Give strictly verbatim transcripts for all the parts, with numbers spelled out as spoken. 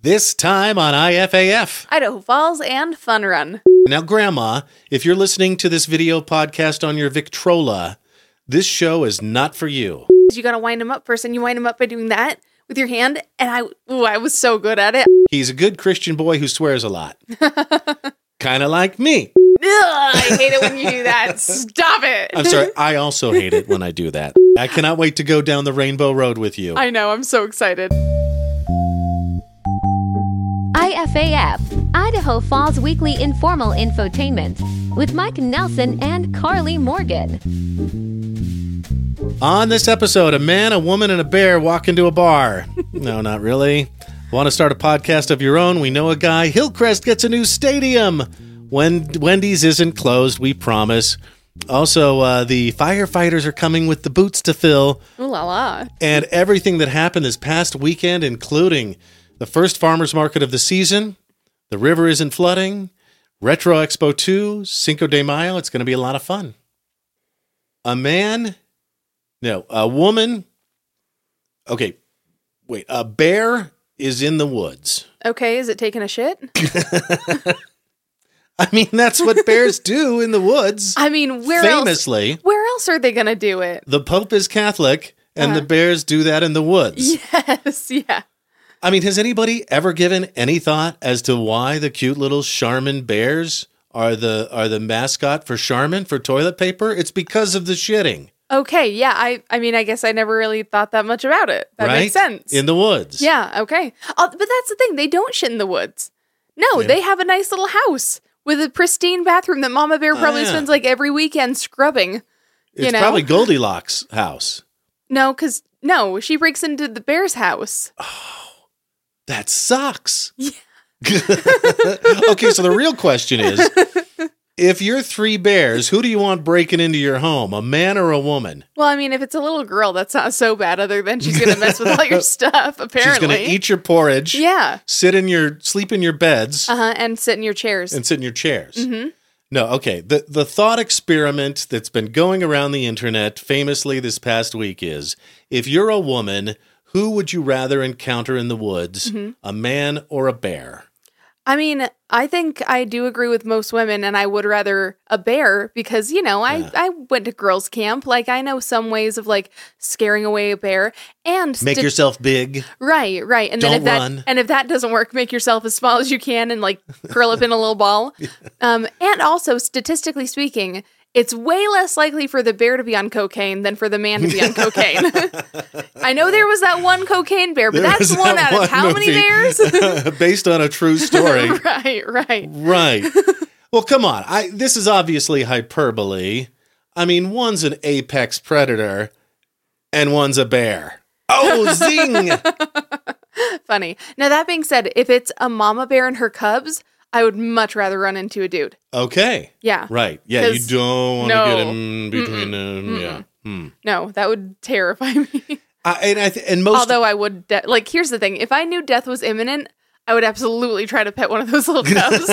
This time on I F A F. Idaho Falls and Fun Run. Now, Grandma, if you're listening to this video podcast on your Victrola, this show is not for you. You gotta wind him up first, and you wind him up by doing that with your hand, and I ooh, I was so good at it. He's a good Christian boy who swears a lot. Kind of like me. Ugh, I hate it when you do that. Stop it. I'm sorry, I also hate it when I do that. I cannot wait to go down the Rainbow Road with you. I know, I'm so excited. I F A F, Idaho Falls Weekly Informal Infotainment, with Mike Nelson and Carly Morgan. On this episode, a man, a woman, and a bear walk into a bar. No, not really. Want to start a podcast of your own? We know a guy. Hillcrest gets a new stadium. When Wendy's isn't closed, we promise. Also, uh, the firefighters are coming with the boots to fill. Ooh la la. And everything that happened this past weekend, including the first farmers market of the season, the river isn't flooding, Retro Expo two, Cinco de Mayo. It's going to be a lot of fun. A man, no, a woman. Okay, wait, a bear is in the woods. Okay, is it taking a shit? I mean, that's what bears do in the woods. I mean, where famously, else? Where else are they going to do it? The Pope is Catholic, and Uh-huh. the bears do that in the woods. Yes, yeah. I mean, has anybody ever given any thought as to why the cute little Charmin bears are the are the mascot for Charmin for toilet paper? It's because of the shitting. Okay, yeah, I I mean, I guess I never really thought that much about it. That right? makes sense. In the woods. Yeah, okay. Uh, but that's the thing. They don't shit in the woods. No, Yeah. they have a nice little house with a pristine bathroom that Mama Bear probably Oh, yeah. spends like every weekend scrubbing. It's you know? probably Goldilocks' house. No, because, no, she breaks into the bear's house. That sucks. Yeah. Okay, so the real question is, if you're three bears, who do you want breaking into your home, a man or a woman? Well, I mean, if it's a little girl, that's not so bad, other than she's going to mess with all your stuff, apparently. She's going to eat your porridge, Yeah. sit in your, sleep in your beds, Uh-huh, and sit in your chairs. and sit in your chairs. Mm-hmm. No, okay. The the thought experiment that's been going around the internet famously this past week is, if you're a woman, who would you rather encounter in the woods, Mm-hmm. a man or a bear? I mean, I think I do agree with most women, and I would rather a bear because, you know, I, Yeah. I went to girls' camp. Like, I know some ways of, like, scaring away a bear. And Make sti- yourself big. Right, right. And then Don't if that run. and if that doesn't work, make yourself as small as you can and like curl up in a little ball. Um, and also, statistically speaking, it's way less likely for the bear to be on cocaine than for the man to be on cocaine. I know there was that one cocaine bear, but There that's was one that out of one how many movie. bears? Based on a true story. Right, right. Right. Well, come on. I this is obviously hyperbole. I mean, one's an apex predator and one's a bear. Oh, zing! Funny. Now, that being said, if it's a mama bear and her cubs, I would much rather run into a dude. Okay. Yeah. Right. Yeah, you 'Cause- don't want to no. get in between them. Yeah. Hmm. No, that would terrify me. I, and I th- and most Although I would, de- like, here's the thing. If I knew death was imminent, I would absolutely try to pet one of those little cubs.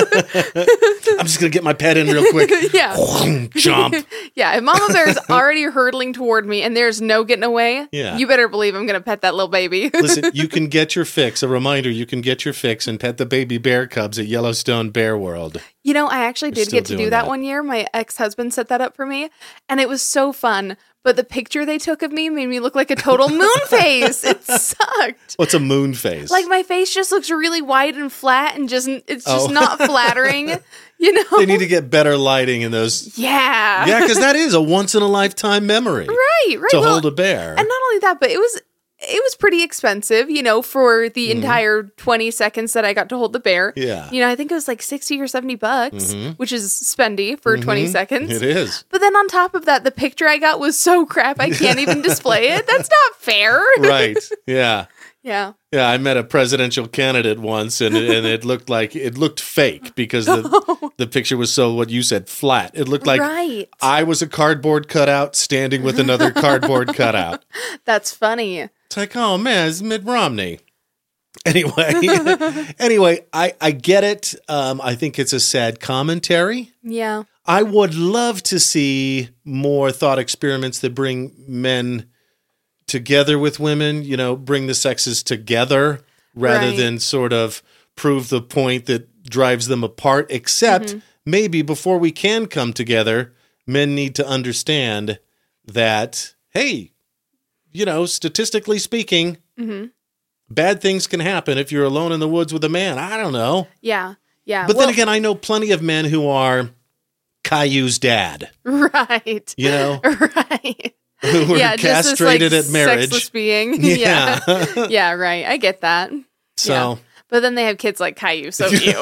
I'm just gonna get my pet in real quick. Yeah. Jump. Yeah, if Mama Bear is already hurtling toward me and there's no getting away, Yeah. you better believe I'm going to pet that little baby. Listen, you can get your fix. A reminder: you can get your fix and pet the baby bear cubs at Yellowstone Bear World. You know, I actually did still get to do doing that, that. one year. My ex-husband set that up for me, and it was so fun. But the picture they took of me made me look like a total moon face. It sucked. What's a moon face? Like, my face just looks really wide and flat and just, it's just Oh. not flattering, you know? They need to get better lighting in those. Yeah. Yeah, because that is a once in a lifetime memory Right, right. to Well, hold a bear. and not only that, but it was it was pretty expensive, you know, for the Mm-hmm. entire twenty seconds that I got to hold the bear. Yeah. You know, I think it was like sixty or seventy bucks, Mhm. which is spendy for twenty seconds. It is. But then on top of that, the picture I got was so crap I can't even display it. That's not fair. Right. Yeah. Yeah. Yeah, I met a presidential candidate once, and it, and it looked like it looked fake because the the picture was so what you said flat. It looked like Right. I was a cardboard cutout standing with another cardboard cutout. That's funny. It's like, oh man, it's Mitt Romney. Anyway, anyway, I I get it. Um, I think it's a sad commentary. Yeah. I would love to see more thought experiments that bring men together with women, you know, bring the sexes together. rather Right. than sort of prove the point that drives them apart, except Mm-hmm. maybe before we can come together, men need to understand that, hey, you know, statistically speaking, Mm-hmm. bad things can happen if you're alone in the woods with a man. I don't know. Yeah. Yeah. But well, then again, I know plenty of men who are Caillou's dad, right. you know, Right. who were yeah, just this, like, castrated at marriage. sexless being. Yeah. yeah. Yeah, right. I get that. So, Yeah. But then they have kids like Caillou, so cute.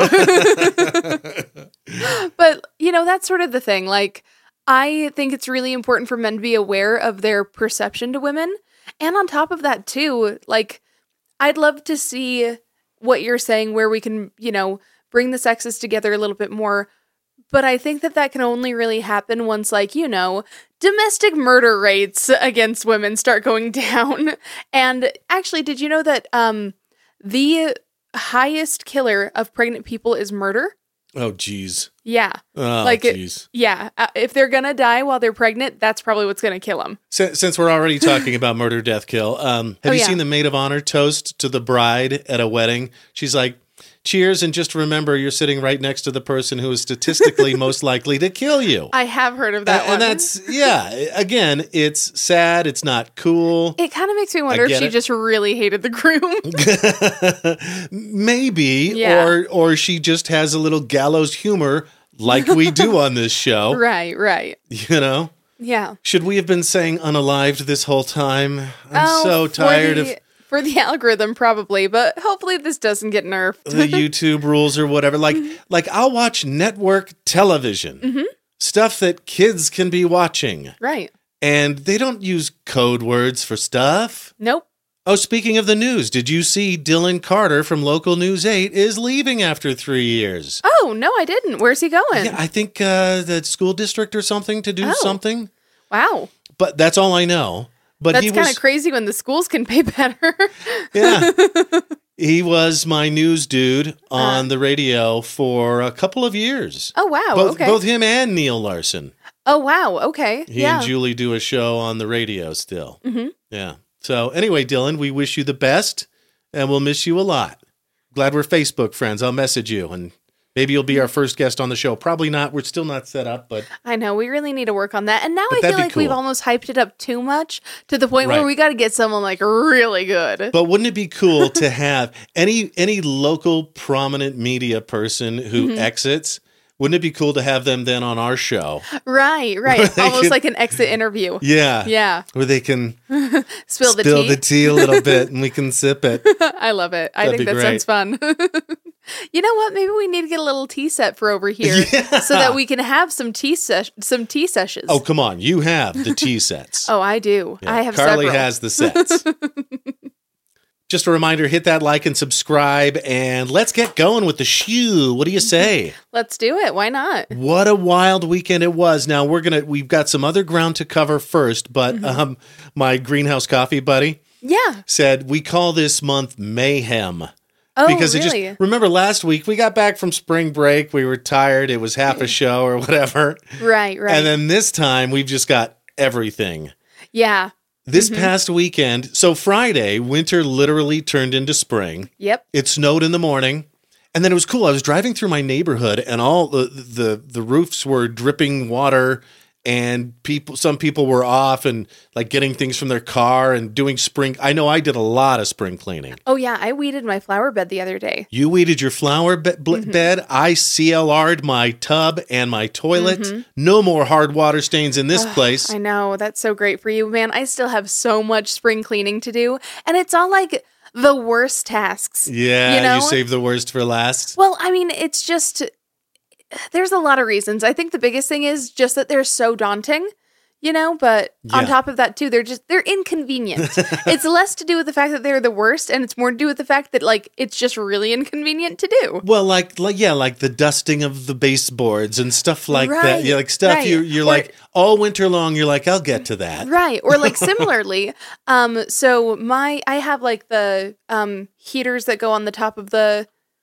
But, you know, that's sort of the thing. Like, I think it's really important for men to be aware of their perception to women. And on top of that, too, like, I'd love to see what you're saying where we can, you know, bring the sexes together a little bit more. But I think that that can only really happen once, like, you know, domestic murder rates against women start going down. And actually, did you know that um, the highest killer of pregnant people is murder? oh, geez. Yeah. Oh, Like it- geez. Yeah. Uh, if they're going to die while they're pregnant, that's probably what's going to kill them. Since, since we're already talking about murder, death, kill, um, have Oh, you yeah. seen the maid of honor toast to the bride at a wedding? She's like, cheers, and just remember you're sitting right next to the person who is statistically most likely to kill you. I have heard of that and, one. and that's, yeah, again, it's sad. It's not cool. It kind of makes me wonder if get she it. just really hated the groom. Maybe, Yeah. or or she just has a little gallows humor like we do on this show. Right, right. You know? Yeah. Should we have been saying unalived this whole time? I'm Oh, so for tired the- of For the algorithm, probably, but hopefully this doesn't get nerfed. the YouTube rules or whatever. Like, Mm-hmm. like I'll watch network television, stuff that kids can be watching, Right. and they don't use code words for stuff. Nope. Oh, speaking of the news, did you see Dylan Carter from Local News eight is leaving after three years? Oh, no, I didn't. Where's he going? Yeah, I think uh, the school district or something to do Oh. something. Wow. But that's all I know. But That's he kind was, of crazy when the schools can pay better. yeah, he was my news dude on Uh. the radio for a couple of years. Oh, wow. both, okay. both him and Neil Larson. Oh, wow. Okay. He yeah. and Julie do a show on the radio still. Mm-hmm. Yeah. So anyway, Dylan, we wish you the best, and we'll miss you a lot. Glad we're Facebook friends. I'll message you, and maybe you'll be our first guest on the show. Probably not. We're still not set up, but I know. We really need to work on that. And now But I that'd feel be like we've cool. almost hyped it up too much to the point where Right. we got to get someone like really good. but wouldn't it be cool to have any any local prominent media person who Mm-hmm. exits? Wouldn't it be cool to have them then on our show? Right, right. They Almost could- like an exit interview. Yeah. Yeah. Where they can Spill the spill tea. the tea a little bit and we can sip it. I love it. I That'd think be that sounds fun. You know what? Maybe we need to get a little tea set for over here Yeah. so that we can have some tea ses- some tea sessions. Oh, come on. You have the tea sets. Oh, I do. Yeah, I have Carly several. has the sets. Just a reminder, hit that like and subscribe, and let's get going with the shoe. What do you say? Let's do it. Why not? What a wild weekend it was. Now we're gonna we've got some other ground to cover first, but Mm-hmm. um, my greenhouse coffee buddy Yeah. said we call this month mayhem. Oh, because it really? just remember last week we got back from spring break, we were tired, it was half a show or whatever. Right, right. And then this time we've just got everything. yeah. This past weekend, so Friday, winter literally turned into spring. Yep. It snowed in the morning. And then it was cool. I was driving through my neighborhood and all the the, the roofs were dripping water and people some people were off and like getting things from their car and doing spring. I know I did a lot of spring cleaning. Oh, yeah. I weeded my flower bed the other day. You weeded your flower be- bl- Mm-hmm. bed. I C L R'd my tub and my toilet. Mm-hmm. No more hard water stains in this place. I know. That's so great for you, man. I still have so much spring cleaning to do. And it's all like the worst tasks. Yeah, You you, know? saved the worst for last. Well, I mean, it's just, there's a lot of reasons. I think the biggest thing is just that they're so daunting, you know, but on Yeah. top of that too, they're just, they're inconvenient. It's less to do with the fact that they're the worst and it's more to do with the fact that like, it's just really inconvenient to do. Well, like, like, yeah, like the dusting of the baseboards and stuff like that. Right, Yeah, like stuff right. you, you're Or- like all winter long. You're like, I'll get to that. Right. Or like similarly, um, so my, I have like the, um, heaters that go on the top of the,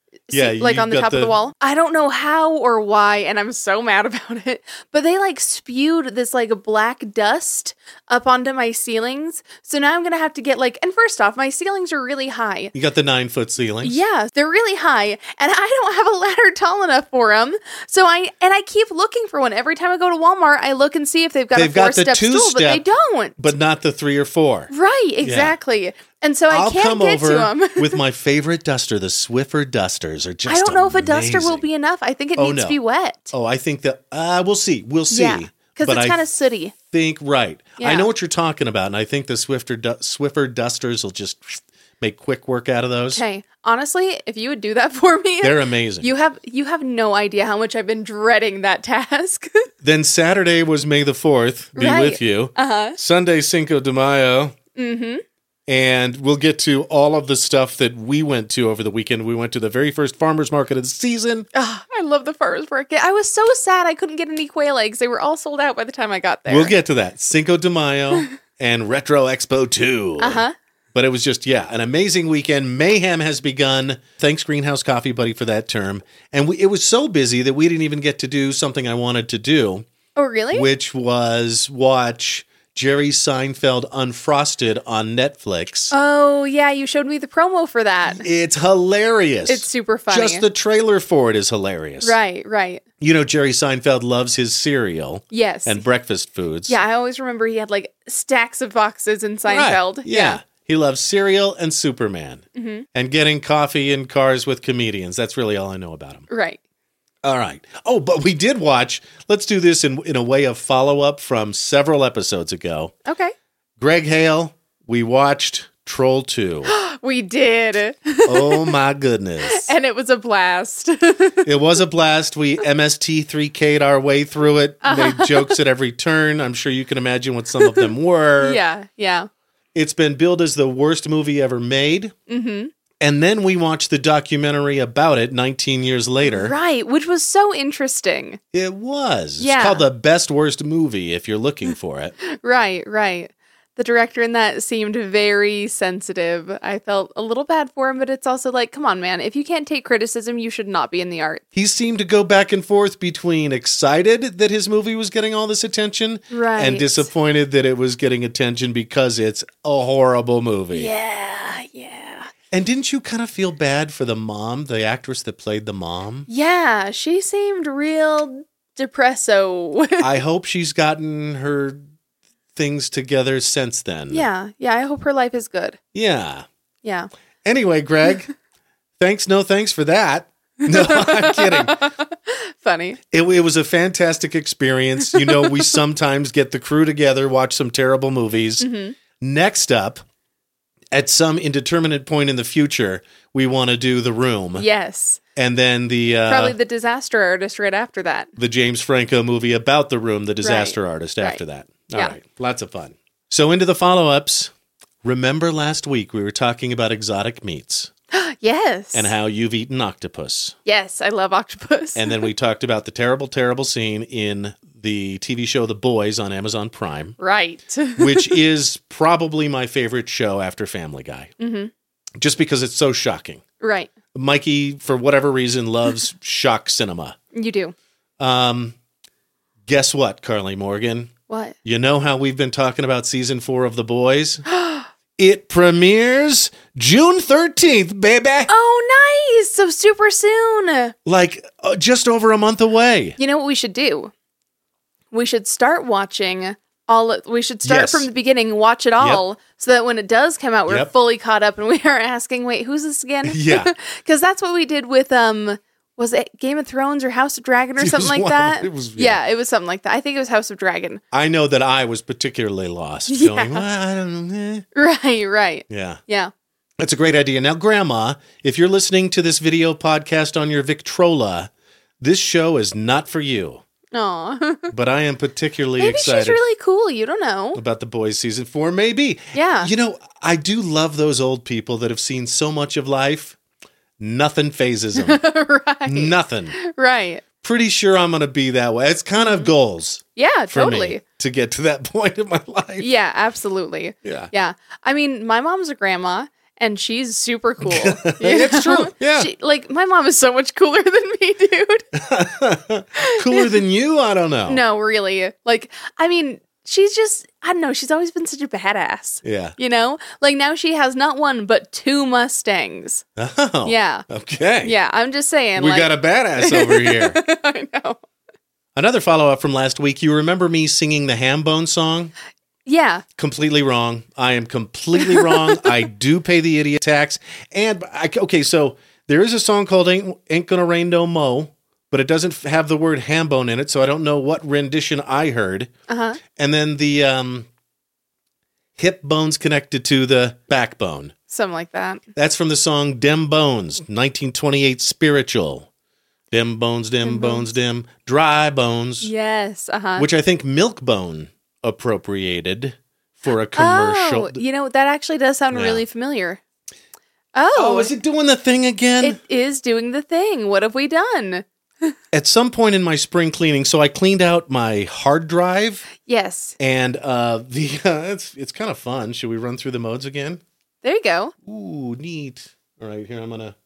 Yeah, like you on the got top of the- the wall. I don't know how or why, and I'm so mad about it. But they like spewed this like black dust up onto my ceilings. So now I'm gonna have to get like. And first off, my ceilings are really high. You got the nine foot ceilings. Yeah, they're really high, and I don't have a ladder tall enough for them. So I and I keep looking for one every time I go to Walmart. I look and see if they've got They've a got four the step stool, but they two-step, don't. But not the three or four. Right, exactly. And so I I'll can't come get over to them. with my favorite duster. The Swiffer dusters are just I don't know if a duster amazing. will be enough. I think it Oh, needs no. to be wet. Oh, I think that uh, we'll see. We'll see. Yeah, because But it's I kind of sooty. think right. I Yeah. know what you're talking about, and I think the Swifter du- Swiffer dusters will just make quick work out of those. Okay, honestly, if you would do that for me, They're amazing. you have you have no idea how much I've been dreading that task. Then Saturday was May the fourth. Be Right. with you. Uh huh. Sunday Cinco de Mayo. Mm-hmm. And we'll get to all of the stuff that we went to over the weekend. We went to the very first farmer's market of the season. Oh, I love the farmers market. I was so sad I couldn't get any quail eggs. They were all sold out by the time I got there. We'll get to that. Cinco de Mayo and Retro Expo two. Uh huh. But it was just, yeah, an amazing weekend. Mayhem has begun. Thanks, Greenhouse Coffee Buddy, for that term. And we, it was so busy that we didn't even get to do something I wanted to do, Oh, really? which was watch Jerry Seinfeld Unfrosted on Netflix. Oh, yeah. You showed me the promo for that. It's hilarious. It's super funny. Just the trailer for it is hilarious. Right, right. You know, Jerry Seinfeld loves his cereal Yes. and breakfast foods. Yeah, I always remember he had like stacks of boxes in Seinfeld. Right. Yeah. He loves cereal and Superman Mm-hmm. and getting coffee in cars with comedians. That's really all I know about him. Right. All right. Oh, but we did watch, let's do this in, in a way of follow-up from several episodes ago. Okay. Greg Hale, we watched Troll two. We did. Oh, my goodness. And it was a blast. It was a blast. We M S T three K'd our way through it, Uh-huh. made jokes at every turn. I'm sure you can imagine what some of them were. yeah, yeah. It's been billed as the worst movie ever made. Mm-hmm. And then we watched the documentary about it nineteen years later. Right, which was so interesting. It was. Yeah. It's called The Best Worst Movie if you're looking for it. Right, right. The director in that seemed very sensitive. I felt a little bad for him, but it's also like, come on, man. If you can't take criticism, you should not be in the art. He seemed to go back and forth between excited that his movie was getting all this attention Right. and disappointed that it was getting attention because it's a horrible movie. Yeah, yeah. And didn't you kind of feel bad for the mom, the actress that played the mom? Yeah, she seemed real depresso. I hope she's gotten her things together since then. yeah, yeah, I hope her life is good. Yeah. Yeah. Anyway, Greg, thanks, no thanks for that. No, I'm kidding. Funny. It, it was a fantastic experience. You know, we sometimes get the crew together, watch some terrible movies. Mm-hmm. Next up, at some indeterminate point in the future, we want to do The Room. Yes. And then the uh, Probably the disaster artist right after that. the James Franco movie about The Room, the disaster Right. artist after Right. that. All Yeah. right. Lots of fun. So into the follow-ups. Remember last week we were talking about exotic meats Yes. and how you've eaten octopus. Yes, I love octopus. And then we talked about the terrible, terrible scene in the T V show The Boys on Amazon Prime, right. which is probably my favorite show after Family Guy, hmm just because it's so shocking. Right. Mikey, for whatever reason, loves shock cinema. You do. Um, guess what, Carly Morgan? What? You know how we've been talking about season four of The Boys? It premieres June thirteenth, baby. Oh, nice. So super soon. Like uh, just over a month away. You know what we should do? We should start watching all. We should start Yes. from the beginning, watch it all, so that when it does come out, we're Yep. fully caught up and we are asking, wait, who's this again? Yeah. Because that's what we did with, um, was it Game of Thrones or House of Dragon or It something was like one- that? it was- yeah. yeah. it was something like that. I think it was House of Dragon. I know that I was particularly lost. Yeah. Going, well, I don't know. eh." Right, right. Yeah. Yeah. That's a great idea. Now, Grandma, if you're listening to this video podcast on your Victrola, this show is not for you. Aw. But I am particularly Maybe excited she's really cool. You don't know. about The Boys season four. Maybe. Yeah. You know, I do love those old people that have seen so much of life. Nothing phases them. right. Nothing. Right. Pretty sure I'm going to be that way. It's kind of goals Yeah, for totally. me to get to that point in my life. Yeah, absolutely. Yeah. Yeah. I mean, my mom's a grandma, and she's super cool. It's true. Yeah. She, like, my mom is so much cooler than me, dude. Cooler than you? I don't know. No, really. Like, I mean, she's just, I don't know, she's always been such a badass. Yeah. You know? Like, now she has not one, but two Mustangs. Oh. Yeah. Okay. Yeah, I'm just saying. We like, got a badass over here. I know. Another follow-up from last week. You remember me singing the Ham Bone song? Yeah. Completely wrong. I am completely wrong. I do pay the idiot tax. And, I, okay, so there is a song called Ain't, Ain't Gonna Rain No Mo, but it doesn't have the word ham bone in it, so I don't know what rendition I heard. Uh-huh. And then the um, hip bone's connected to the backbone. Something like that. That's from the song Dem Bones, nineteen twenty-eight Spiritual. Dem bones, dem, Dem bones, bones. dem, dry bones. Yes. Uh-huh. Which I think Milk Bone appropriated for a commercial. Oh, you know, that actually does sound Yeah. really familiar. Oh. Oh, is it doing the thing again? It is doing the thing. What have we done? At some point in my spring cleaning, so I cleaned out my hard drive, Yes. and uh, the uh, it's it's kind of fun. Should we run through the modes again? There you go. Ooh, neat. All right, here I'm gonna.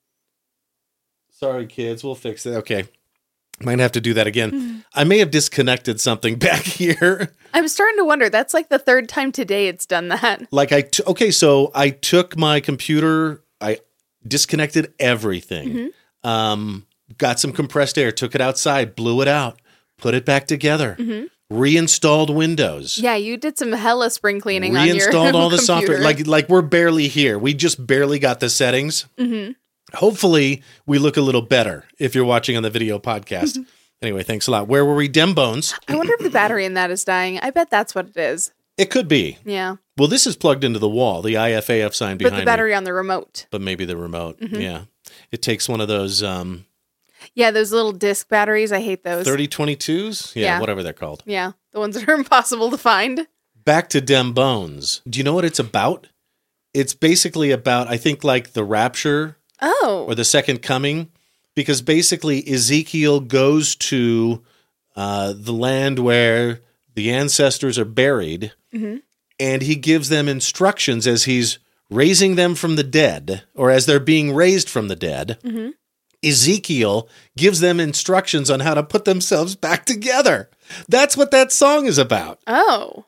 Sorry, kids, we'll fix it. Okay, might have to do that again. I may have disconnected something back here. I'm starting to wonder. That's like the third time today it's done that. Like I t- okay, so I took my computer, I disconnected everything. Um, got some compressed air, took it outside, blew it out, put it back together, reinstalled Windows. Yeah, you did some hella spring cleaning on your Reinstalled all the computer. software. Like like we're barely here. We just barely got the settings. Mm-hmm. Hopefully, we look a little better if you're watching on the video podcast. Anyway, thanks a lot. Where were we? Dem Bones. I wonder if the battery in that is dying. I bet that's what it is. It could be. Yeah. Well, this is plugged into the wall, the I F A F sign behind But the me. battery on the remote. But maybe the remote. Mm-hmm. Yeah. It takes one of those um, Yeah, those little disc batteries. I hate those. thirty twenty-twos. Yeah, Yeah. whatever they're called. Yeah, the ones that are impossible to find. Back to Dem Bones. Do you know what it's about? It's basically about, I think, like the rapture Oh. or the second coming, because basically Ezekiel goes to uh, the land where the ancestors are buried, Mhm. and he gives them instructions as he's raising them from the dead, or as they're being raised from the dead. Mhm. Ezekiel gives them instructions on how to put themselves back together. That's what that song is about. Oh.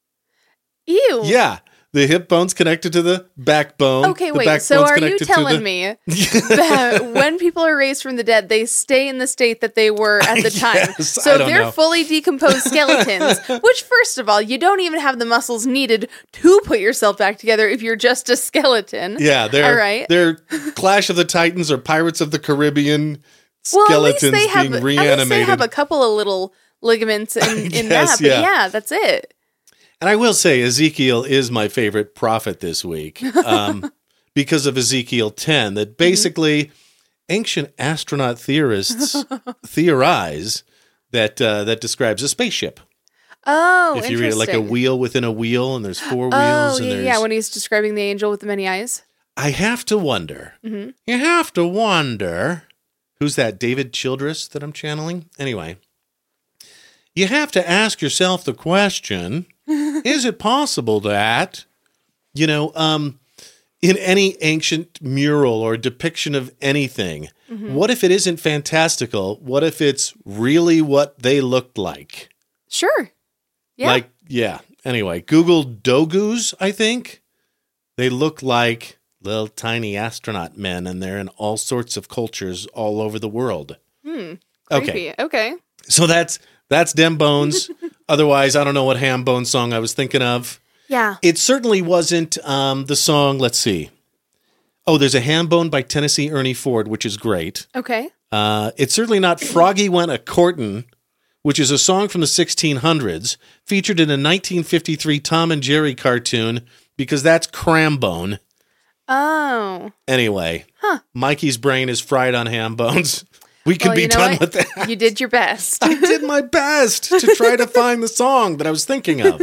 Ew. Yeah. The hip bone's connected to the backbone. Okay, the wait. So backbone's are you connected to telling the- me that when people are raised from the dead, they stay in the state that they were at the time? Yes, I So don't they're know. fully decomposed skeletons, which, first of all, you don't even have the muscles needed to put yourself back together if you're just a skeleton. Yeah, they're All right. they're Clash of the Titans or Pirates of the Caribbean Well, at least skeletons they have, being at least reanimated. they have a couple of little ligaments in, in guess, that. But yeah. yeah, that's it. And I will say Ezekiel is my favorite prophet this week um, because of Ezekiel ten, Mm-hmm. that basically ancient astronaut theorists theorize that uh, that describes a spaceship. Oh, If you read it like a interesting. wheel within a wheel, and there's four wheels, Oh, and yeah, there's yeah, when he's describing the angel with the many eyes. I have to wonder. Mhm. You have to wonder. Who's that? David Childress that I'm channeling? Anyway, you have to ask yourself the question, is it possible that, you know, um, in any ancient mural or depiction of anything, what if it isn't fantastical? What if it's really what they looked like? Sure. Yeah. Like, yeah. Anyway, Google Dogus, I think. They look like little tiny astronaut men, and they're in all sorts of cultures all over the world. Hmm. Okay. Creepy. Okay. So that's that's Dem Bones. Otherwise, I don't know what ham bone song I was thinking of. Yeah. It certainly wasn't um, the song, let's see. Oh, there's a ham bone by Tennessee Ernie Ford, which is great. Okay. Uh, it's certainly not Froggy Went a Courtin', which is a song from the sixteen hundreds, featured in a nineteen fifty-three Tom and Jerry cartoon, because that's Crambone. Oh. Anyway, Huh. Mikey's brain is fried on ham bones. We could Well, be you know done what? with that. You did your best. I did my best to try to find the song that I was thinking of.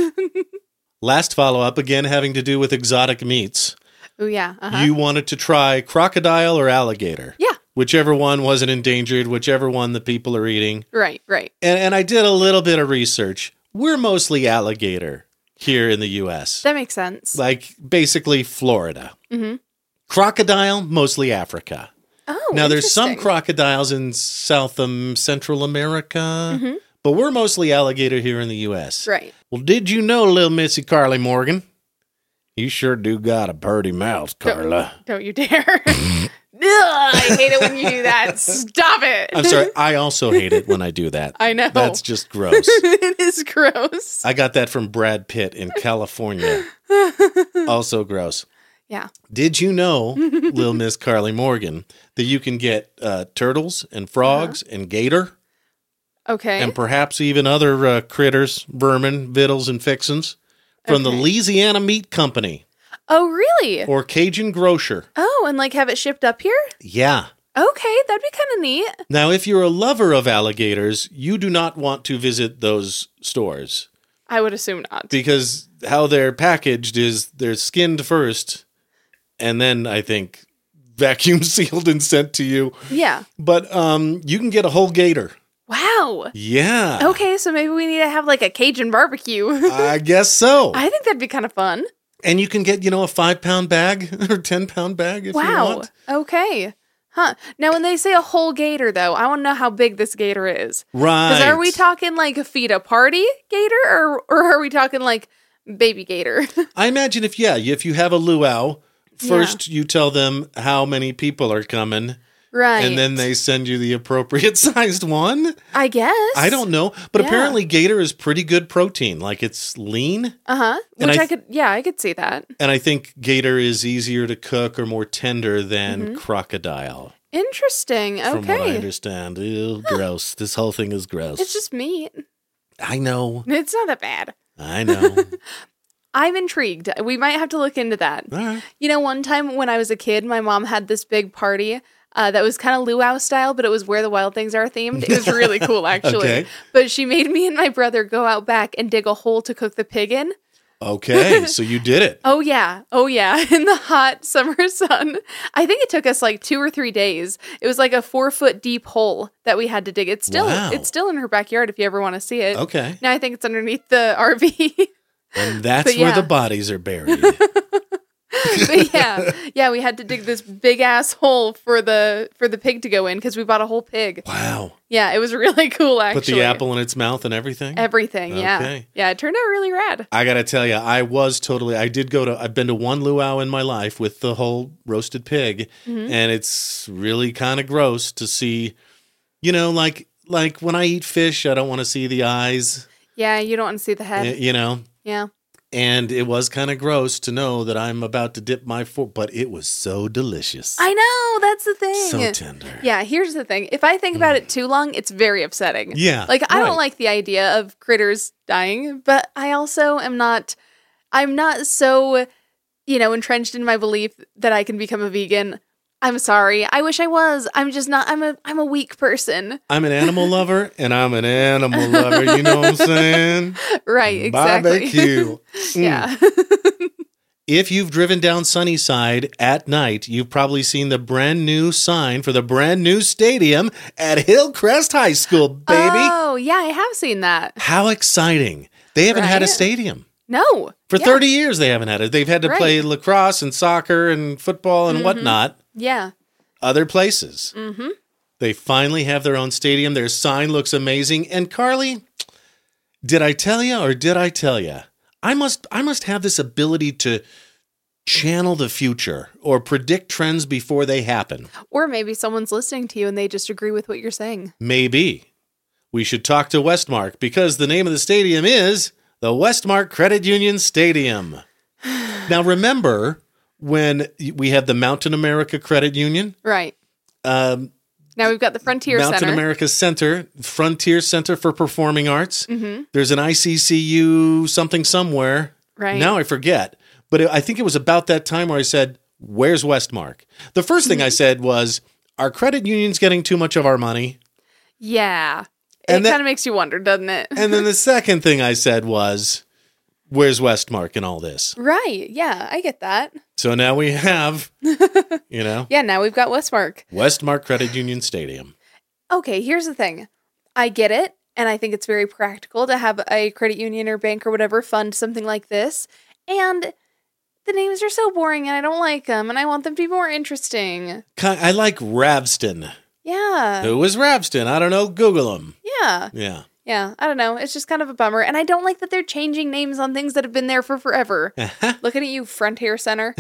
Last follow-up, again having to do with exotic meats. Oh, yeah. Uh-huh. You wanted to try crocodile or alligator. Yeah. Whichever one wasn't endangered, whichever one the people are eating. Right, right. And, and I did a little bit of research. We're mostly alligator here in the U S. That makes sense. Like basically Florida. Mm-hmm. Crocodile, mostly Africa. Oh, now there's some interesting. crocodiles in South um, Central America, Mhm. but we're mostly alligator here in the U S. Right. Well, did you know, little Missy Carly Morgan? You sure do got a purty mouth, Carla. Don't you dare. Ugh, I hate it when you do that. Stop it. I'm sorry. I also hate it when I do that. I know. That's just gross. It is gross. I got that from Brad Pitt in California. Also gross. Yeah. Did you know, little Miss Carly Morgan, that you can get uh, turtles and frogs Uh-huh. and gator Okay. and perhaps even other uh, critters, vermin, vittles, and fixins from the Okay. Louisiana Meat Company Oh, really? or Cajun Grocer? Oh, and like have it shipped up here? Yeah. Okay, that'd be kind of neat. Now, if you're a lover of alligators, you do not want to visit those stores I would assume not. because how they're packaged is they're skinned first and then I think vacuum sealed and sent to you. Yeah. But um, you can get a whole gator. Wow. Yeah. Okay, so maybe we need to have like a Cajun barbecue. I guess so. I think that'd be kind of fun. And you can get, you know, a five pound bag or ten pound bag if you Wow. want. Okay. Huh. Now, when they say a whole gator, though, I want to know how big this gator is. Right. Because are we talking like a feed a party gator, or or are we talking like baby gator? I imagine if, yeah, if you have a luau, first you tell them how many people are coming. Right. And then they send you the appropriate sized one. I guess. I don't know. But Yeah. apparently gator is pretty good protein. Like it's lean. Uh huh. And Which I I, could, yeah, I could see that. And I think gator is easier to cook or more tender than crocodile. Interesting. From what I Okay. understand. Ew, gross. This whole thing is gross. It's just meat. I know. It's not that bad. I know. I'm intrigued. We might have to look into that. All right. You know, one time when I was a kid, my mom had this big party uh, that was kind of luau style, but it was Where the Wild Things Are themed. It was really cool, actually. Okay. But she made me and my brother go out back and dig a hole to cook the pig in. Okay. So you did it. Oh, yeah. Oh, yeah. In the hot summer sun. I think it took us like two or three days. It was like a four foot deep hole that we had to dig. It's still, Wow. it's still in her backyard if you ever want to see it. Okay. Now I think it's underneath the R V. And that's But where yeah. the bodies are buried. But yeah, yeah, we had to dig this big ass hole for the for the pig to go in because we bought a whole pig. Wow. Yeah, it was really cool. Actually, Put the apple in its mouth and everything. everything. Yeah, Okay. yeah, it turned out really rad. I got to tell you, I was totally, I did go to, I've been to one luau in my life with the whole roasted pig. Mm-hmm. And it's really kind of gross to see, you know, like, like when I eat fish, I don't want to see the eyes, Yeah, you don't want to see the head. y- you know, Yeah, and it was kind of gross to know that I'm about to dip my fork, but it was so delicious. I know. That's the thing. So tender. Yeah, here's the thing. If I think about it too long, it's very upsetting. Yeah, Like I right. don't like the idea of critters dying, but I also am not I'm not so, you know, entrenched in my belief that I can become a vegan. I'm sorry. I wish I was. I'm just not I'm a I'm a weak person. I'm an animal lover and I'm an animal lover. You know what I'm saying? Right, exactly. Barbecue. Mm. Yeah. If you've driven down Sunnyside at night, you've probably seen the brand new sign for the brand new stadium at Hillcrest High School, baby. Oh, yeah, I have seen that. How exciting. They haven't had a Right? stadium. No. For Yeah. thirty years, they haven't had it. They've had to Right. play lacrosse and soccer and football and whatnot Yeah. other places. Mm-hmm. They finally have their own stadium. Their sign looks amazing. And Carly, did I tell you or did I tell you? I must I must have this ability to channel the future or predict trends before they happen. Or maybe someone's listening to you and they just agree with what you're saying. Maybe. We should talk to Westmark because the name of the stadium is the Westmark Credit Union Stadium. Now remember when we had the Mountain America Credit Union? Right. Um, Now we've got the Frontier Mountain Center. America Center, Frontier Center for Performing Arts. Mm-hmm. There's an I C C U something somewhere. Right. Now I forget. But I think it was about that time where I said, where's Westmark? The first thing I said was, are credit unions getting too much of our money? Yeah. And it that- kind of makes you wonder, doesn't it? And then the second thing I said was, where's Westmark in all this? Right. Yeah, I get that. So now we have, you know, Yeah, now we've got Westmark. Westmark Credit Union Stadium. Okay, here's the thing. I get it. And I think it's very practical to have a credit union or bank or whatever fund something like this. And the names are so boring and I don't like them and I want them to be more interesting. I like Ravston. Yeah. Who was Ravston? I don't know. Google him. Yeah. Yeah. Yeah. I don't know. It's just kind of a bummer. And I don't like that they're changing names on things that have been there for forever. Looking at you, Frontier Center.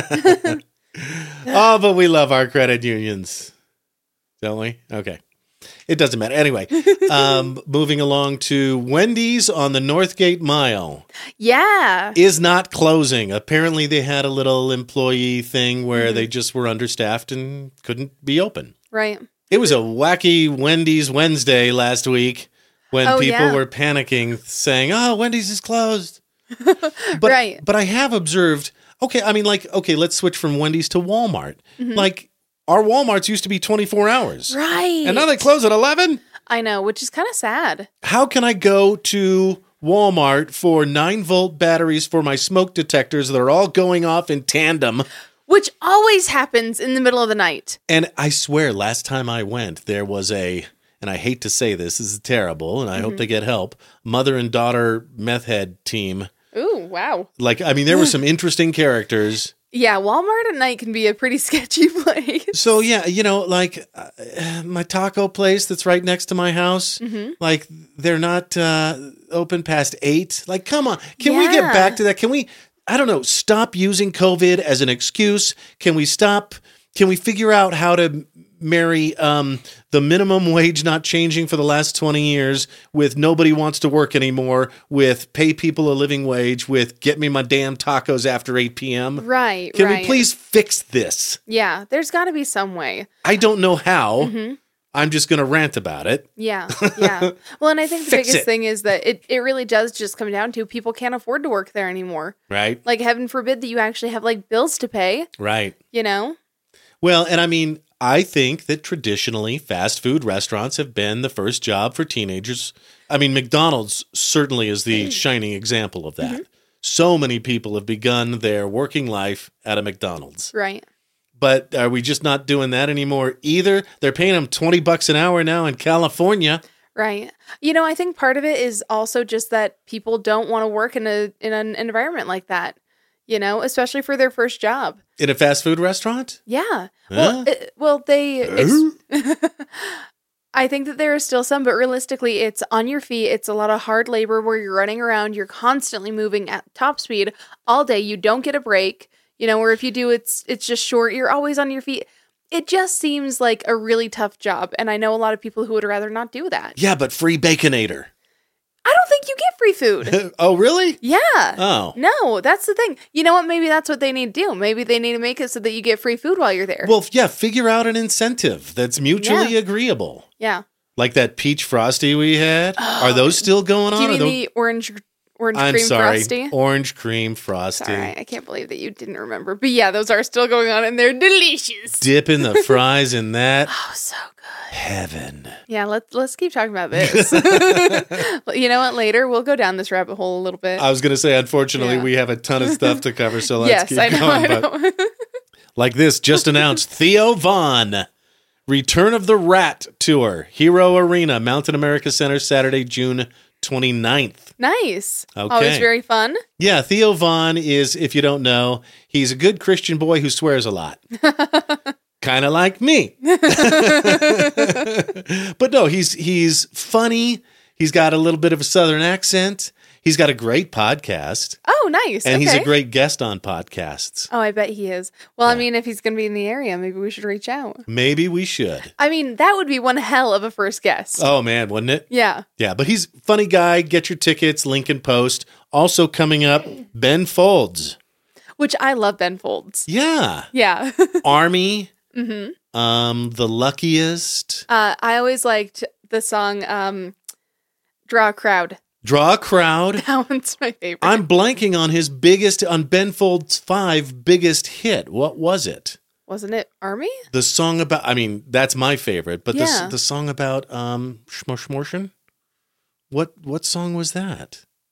Oh, but we love our credit unions. Don't we? Okay. It doesn't matter. Anyway, um, moving along to Wendy's on the Northgate Mile. Yeah. Is not closing. Apparently they had a little employee thing where Mm-hmm. they just were understaffed and couldn't be open. Right. It was a wacky Wendy's Wednesday last week when Oh, people yeah. were panicking saying, oh, Wendy's is closed. But, Right. But I have observed, okay, I mean, like, okay, let's switch from Wendy's to Walmart. Like, our Walmarts used to be twenty-four hours. Right. And now they close at eleven? I know, which is kind of sad. How can I go to Walmart for nine volt batteries for my smoke detectors that are all going off in tandem? Which always happens in the middle of the night. And I swear, last time I went, there was a, and I hate to say this, this is terrible, and I hope they get help, mother and daughter meth head team. Ooh, wow. Like, I mean, there were some interesting characters. Yeah, Walmart at night can be a pretty sketchy place. So, yeah, you know, like uh, my taco place that's right next to my house, like they're not uh, open past eight. Like, come on. Can we get Yeah. back to that? Can we, I don't know, stop using COVID as an excuse? Can we stop? Can we figure out how to marry um, the minimum wage not changing for the last twenty years with nobody wants to work anymore, with pay people a living wage, with get me my damn tacos after eight p.m.? Right, Can right. we please fix this? Yeah, there's got to be some way. I don't know how. Mm-hmm. I'm just going to rant about it. Yeah, yeah. Well, and I think the Fix biggest it. thing is that it, it really does just come down to people can't afford to work there anymore. Right? Like, heaven forbid that you actually have, like, bills to pay, Right. you know? Well, and I mean, I think that traditionally fast food restaurants have been the first job for teenagers. I mean, McDonald's certainly is the shining example of that. Mm-hmm. So many people have begun their working life at a McDonald's. Right. But are we just not doing that anymore either? They're paying them twenty bucks an hour now in California. Right. You know, I think part of it is also just that people don't want to work in a in an environment like that, you know, especially for their first job. In a fast food restaurant? Yeah. Well, Huh? it, well, they. Ex- I think that there are still some, but realistically, it's on your feet. It's a lot of hard labor where you're running around. You're constantly moving at top speed all day. You don't get a break. You know, or if you do, it's it's just short. You're always on your feet. It just seems like a really tough job, and I know a lot of people who would rather not do that. Yeah, but free Baconator. I don't think you get free food. Oh, really? Yeah. Oh. No, that's the thing. You know what? Maybe that's what they need to do. Maybe they need to make it so that you get free food while you're there. Well, yeah, figure out an incentive that's mutually Yeah. agreeable. yeah. Like that peach frosty we had. Are those still going on? Do you Are mean those- the orange orange I'm cream sorry. frosty? Orange cream frosty. Sorry, I can't believe that you didn't remember. But yeah, those are still going on and they're delicious. Dipping the fries in that. Oh, so good. Heaven. Yeah, let's let's keep talking about this. You know what? Later we'll go down this rabbit hole a little bit. I was going to say, unfortunately, Yeah. we have a ton of stuff to cover, so let's yes, keep I know. going. I But know. like this, just announced Theo Vaughn. Return of the Rat Tour. Hero Arena, Mountain America Center, Saturday, June twenty-ninth. Nice. Okay. Always very fun. Yeah, Theo Vaughn is, if you don't know, he's a good Christian boy who swears a lot. Kind of like me. But no, he's he's funny. He's got a little bit of a southern accent. He's got a great podcast. Oh, nice. And he's Okay. a great guest on podcasts. Oh, I bet he is. Well, I mean, if he's going to be in the area, maybe we should reach out. Maybe we should. I mean, that would be one hell of a first guest. Oh, man, wouldn't it? Yeah. Yeah, but he's a funny guy. Get your tickets, link in post. Also coming up, Ben Folds. Which I love Ben Folds. Yeah. Yeah. Army. Mm-hmm. Um, The Luckiest. Uh, I always liked the song um, Draw a Crowd. Draw a Crowd. That one's my favorite. I'm blanking on his biggest, on Ben Folds' five biggest hit. What was it? Wasn't it Army? The song about, I mean, that's my favorite, but Yeah. the, the song about um, Schmushmortion? What, what song was that?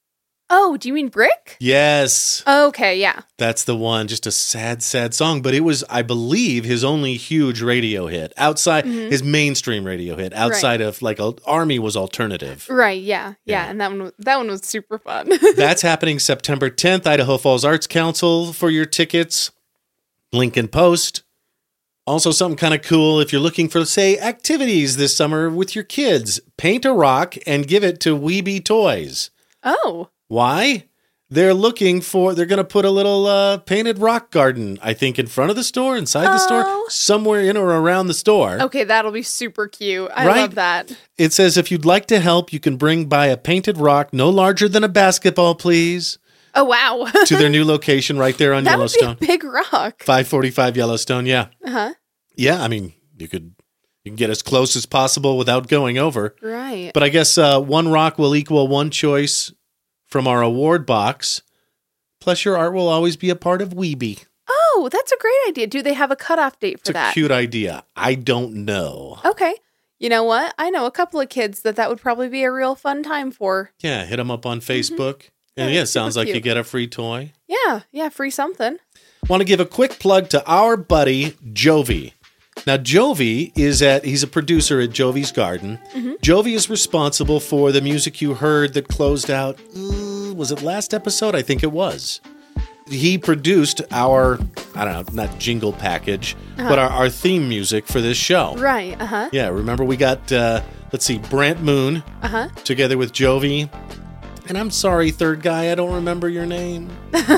Oh, do you mean Brick? Yes. Okay, yeah. That's the one. Just a sad, sad song. But it was, I believe, his only huge radio hit outside mm-hmm. his mainstream radio hit outside right. of like a, Army was alternative. Right. Yeah, yeah. Yeah. And that one, that one was super fun. That's happening September tenth. Idaho Falls Arts Council for your tickets. Link in post. Also, something kind of cool if you're looking for, say, activities this summer with your kids. Paint a rock and give it to Weeby Toys. Oh. Why? They're looking for, they're going to put a little uh, painted rock garden, I think, in front of the store, inside oh. the store, somewhere in or around the store. Okay, that'll be super cute. I right? love that. It says if you'd like to help, you can bring by a painted rock no larger than a basketball, please. Oh, wow. To their new location right there on that Yellowstone. Would be a big rock. five forty-five Yellowstone, yeah. Uh-huh. Yeah, I mean, you could you can get as close as possible without going over. Right. But I guess uh, one rock will equal one choice from our award box. Plus, your art will always be a part of Weeby. Oh, that's a great idea. Do they have a cutoff date for it's that? It's a cute idea. I don't know. Okay. You know what? I know a couple of kids that that would probably be a real fun time for. Yeah, hit them up on Facebook. Mm-hmm. And yeah, yeah sounds like cute. You get a free toy. Yeah, yeah, free something. Want to give a quick plug to our buddy, Jovi. Now, Jovi is at, he's a producer at Jovi's Garden. Mm-hmm. Jovi is responsible for the music you heard that closed out, uh, was it last episode? I think it was. He produced our, I don't know, not jingle package, uh-huh. but our, our theme music for this show. Right, uh-huh. Yeah, remember we got, uh, let's see, Brant Moon uh-huh. together with Jovi. And I'm sorry, third guy, I don't remember your name.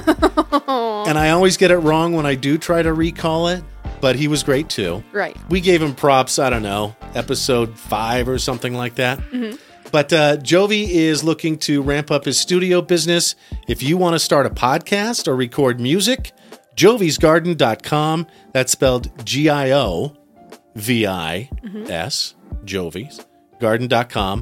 And I always get it wrong when I do try to recall it, but he was great too. Right. We gave him props, I don't know, episode five or something like that. Mm-hmm. But uh, Jovi is looking to ramp up his studio business. If you want to start a podcast or record music, jovis garden dot com. That's spelled G I O V I S, mm-hmm. Jovis, garden dot com.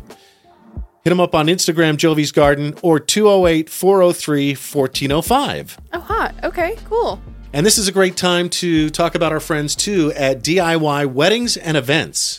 Hit him up on Instagram, Jovi's Garden, or two oh eight, four oh three, one four oh five. Oh, hot. Okay, cool. And this is a great time to talk about our friends, too, at D I Y Weddings and Events.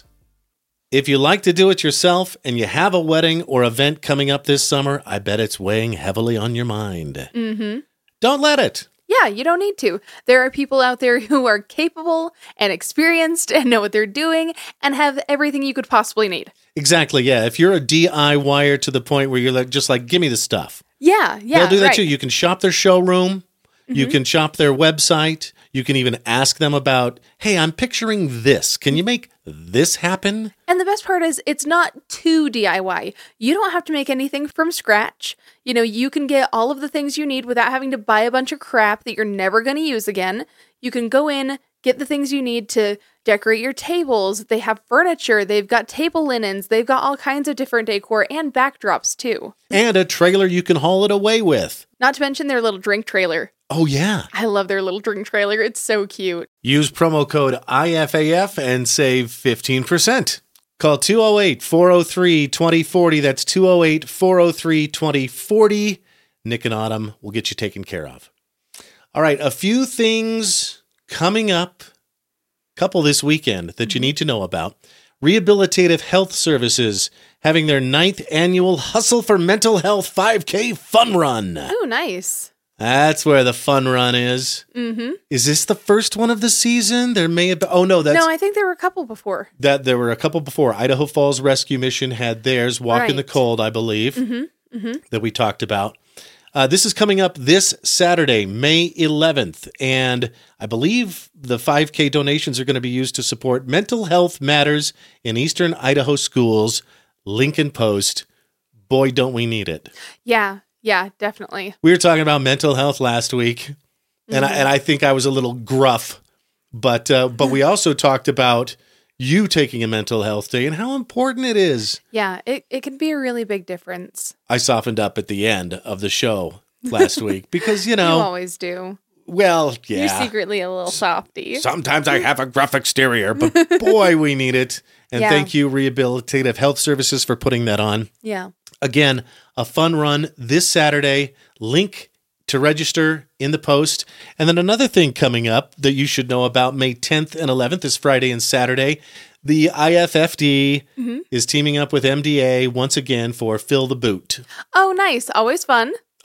If you like to do it yourself and you have a wedding or event coming up this summer, I bet it's weighing heavily on your mind. Mm-hmm. Don't let it. Yeah, you don't need to. There are people out there who are capable and experienced and know what they're doing and have everything you could possibly need. Exactly, yeah. If you're a DIYer to the point where you're like, just like, give me the stuff. Yeah, yeah, they'll do that right. too. You can shop their showroom. Mm-hmm. You can shop their website. You can even ask them about, hey, I'm picturing this. Can you make this happen? And the best part is it's not too D I Y. You don't have to make anything from scratch. You know, you can get all of the things you need without having to buy a bunch of crap that you're never going to use again. You can go in, get the things you need to decorate your tables. They have furniture. They've got table linens. They've got all kinds of different decor and backdrops too. And a trailer you can haul it away with. Not to mention their little drink trailer. Oh, yeah. I love their little drink trailer. It's so cute. Use promo code I F A F and save fifteen percent. Call two oh eight, four oh three, two oh four oh. That's two oh eight, four oh three, two oh four oh. Nick and Autumn will get you taken care of. All right, a few things coming up. Couple this weekend that you need to know about. Rehabilitative Health Services having their ninth annual Hustle for Mental Health five K Fun Run. Oh, nice. That's where the fun run is. Mm-hmm. Is this the first one of the season? There may have been. Oh, no. That's, no, I think there were a couple before. That There were a couple before. Idaho Falls Rescue Mission had theirs, Walk right. in the Cold, I believe, mm-hmm. Mm-hmm. that we talked about. Uh, this is coming up this Saturday, May eleventh. And I believe the five K donations are going to be used to support Mental Health Matters in Eastern Idaho Schools. Lincoln Post. Boy, don't we need it. Yeah. Yeah, definitely. We were talking about mental health last week, and mm-hmm. I, and I think I was a little gruff, but uh, but we also talked about you taking a mental health day and how important it is. Yeah, it, it can be a really big difference. I softened up at the end of the show last week because, you know. You always do. Well, yeah. You're secretly a little softy. Sometimes I have a gruff exterior, but boy, we need it. And yeah. thank you, Rehabilitative Health Services, for putting that on. Yeah. Again, a fun run this Saturday. Link to register in the post. And then another thing coming up that you should know about, May tenth and eleventh, is Friday and Saturday. The I F F D mm-hmm. is teaming up with M D A once again for Fill the Boot. Oh, nice. Always fun.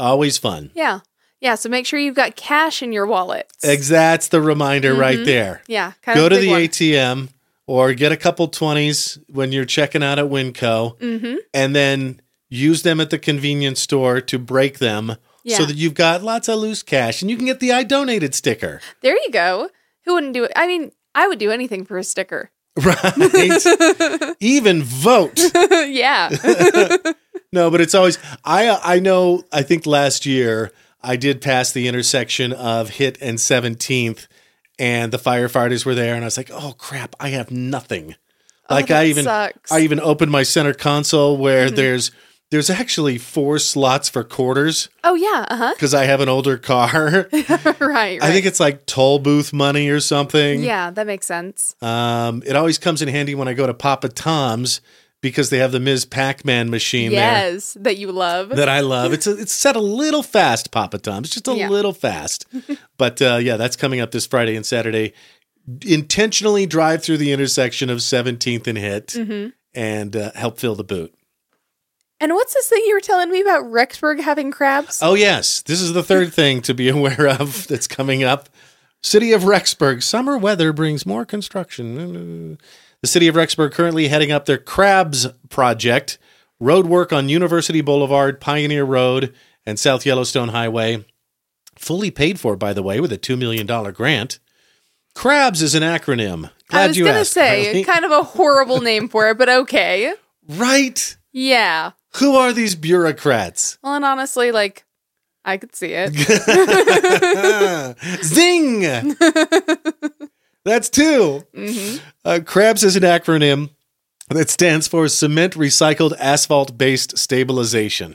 Always fun. Yeah. Yeah, so make sure you've got cash in your wallets. That's the reminder right there. Yeah. Kind Go of a to big the one. A T M or get a couple twenties when you're checking out at Winco, Mm-hmm. and then use them at the convenience store to break them Yeah. so that you've got lots of loose cash, and you can get the I donated sticker. There you go. Who wouldn't do it? I mean, I would do anything for a sticker. Right? Even vote. Yeah. No, but it's always, I I know, I think last year I did pass the intersection of Hit and seventeenth, and the firefighters were there, and I was like, oh crap, I have nothing. Like that I even sucks. I even opened my center console where there's there's actually four slots for quarters Oh, yeah. Uh-huh. because I have an older car. right, right. I think it's like toll booth money or something. Yeah, that makes sense. Um, it always comes in handy when I go to Papa Tom's because they have the Miz Pac-Man machine there. Yes, that you love. That I love. It's a, it's set a little fast, Papa Tom's, just a Yeah. little fast. But uh, yeah, that's coming up this Friday and Saturday. Intentionally drive through the intersection of seventeenth and Hit Mm-hmm. and uh, help fill the boot. And what's this thing you were telling me about Rexburg having crabs? Oh yes, this is the third thing to be aware of that's coming up. City of Rexburg, summer weather brings more construction. The city of Rexburg currently heading up their crabs project, road work on University Boulevard, Pioneer Road, and South Yellowstone Highway. Fully paid for, by the way, with a two million dollars grant. Crabs is an acronym. Glad I was you going to asked, say, Carly. kind of a horrible name for it, but okay. Right? Yeah. Who are these bureaucrats? Well, and honestly, like, I could see it. Zing! That's two. Mm-hmm. Uh, CRABS is an acronym that stands for Cement Recycled Asphalt Based Stabilization.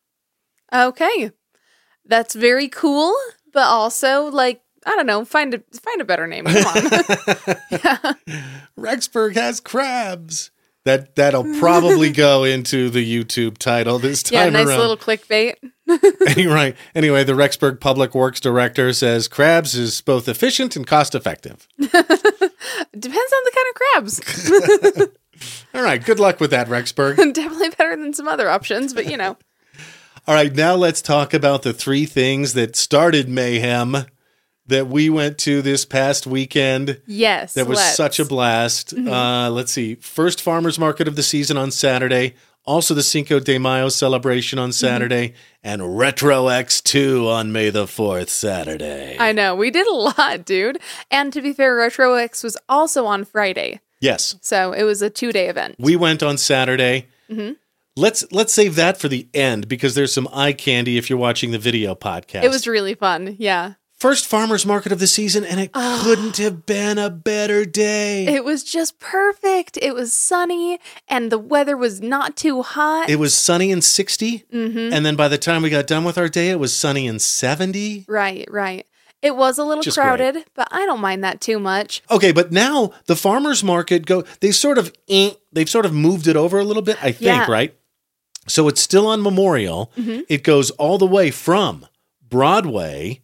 Okay. That's very cool, but also, like, I don't know, find a find a better name. Come on. Yeah. Rexburg has crabs. That, that'll probably go into the YouTube title this Yeah, time nice around. little clickbait. Right. Anyway, the Rexburg Public Works Director says crabs is both efficient and cost effective. Depends on the kind of crabs. All right. Good luck with that, Rexburg. Definitely better than some other options, but you know. All right. Now let's talk about the three things that started mayhem that we went to this past weekend. Yes. That was let's. such a blast. Mm-hmm. Uh, let's see. First farmers market of the season on Saturday. Also the Cinco de Mayo celebration on Saturday. Mm-hmm. And Retro X two on May the fourth, Saturday. I know. We did a lot, dude. And to be fair, Retro X was also on Friday. Yes. So it was a two-day event. We went on Saturday. Mm-hmm. Let's let's save that for the end because there's some eye candy if you're watching the video podcast. It was really fun. Yeah. First farmers market of the season, and it couldn't have been a better day. It was just perfect. It was sunny and the weather was not too hot. It was sunny and sixty, Mm-hmm. and then by the time we got done with our day, it was sunny and seventy. Right, right. It was a little Just crowded, but I don't mind that too much. Okay, but now the farmers market go. They sort of eh, they've sort of moved it over a little bit. I think Yeah. right. So it's still on Memorial. Mm-hmm. It goes all the way from Broadway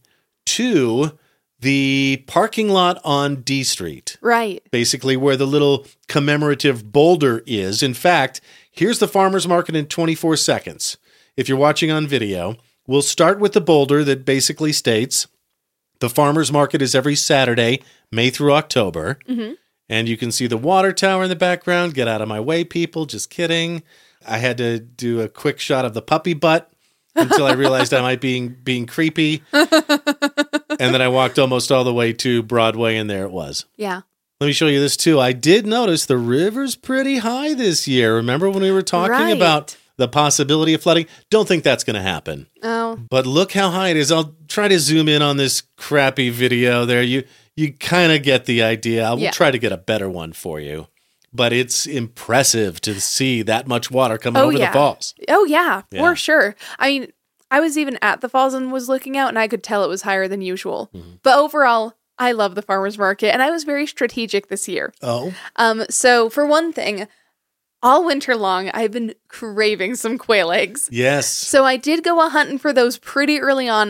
to the parking lot on D Street. Right. Basically where the little commemorative boulder is. In fact, here's the farmer's market in twenty-four seconds. If you're watching on video, we'll start with the boulder that basically states the farmer's market is every Saturday, May through October. Mm-hmm. And you can see the water tower in the background. Get out of my way, people. Just kidding. I had to do a quick shot of the puppy butt until I realized I might be being creepy. And then I walked almost all the way to Broadway, and there it was. Yeah. Let me show you this, too. I did notice the river's pretty high this year. Remember when we were talking Right. about the possibility of flooding? Don't think that's going to happen. Oh, But look how high it is. I'll try to zoom in on this crappy video there. You you kind of get the idea. I will Yeah. try to get a better one for you. But it's impressive to see that much water coming Oh, over yeah. the falls. oh yeah, Yeah. for sure. I mean, I was even at the falls and was looking out, and I could tell it was higher than usual. Mm-hmm. But overall, I love the farmers market, and I was very strategic this year. Oh, Um, so for one thing, all winter long, I've been craving some quail eggs. yes. So I did go a hunting for those pretty early on.